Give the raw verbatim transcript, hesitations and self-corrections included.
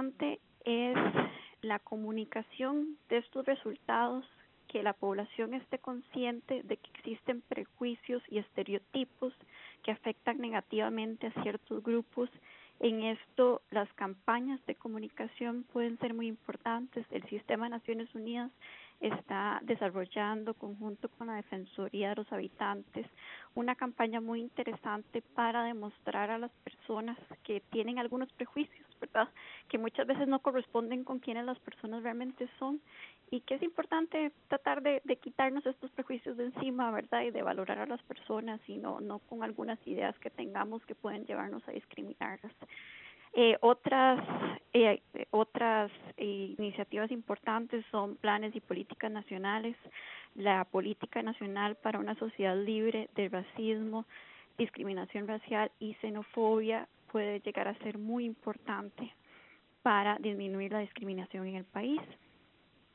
importante es la comunicación de estos resultados, que la población esté consciente de que existen prejuicios y estereotipos que afectan negativamente a ciertos grupos. En esto, las campañas de comunicación pueden ser muy importantes. El Sistema de Naciones Unidas está desarrollando, conjunto con la Defensoría de los Habitantes, una campaña muy interesante para demostrar a las personas que tienen algunos prejuicios, ¿verdad?, que muchas veces no corresponden con quienes las personas realmente son, y que es importante tratar de, de quitarnos estos prejuicios de encima, ¿verdad?, y de valorar a las personas y no, no con algunas ideas que tengamos que pueden llevarnos a discriminarlas. Eh, otras eh, otras eh, iniciativas importantes son planes y políticas nacionales, la política nacional para una sociedad libre de racismo, discriminación racial y xenofobia puede llegar a ser muy importante para disminuir la discriminación en el país.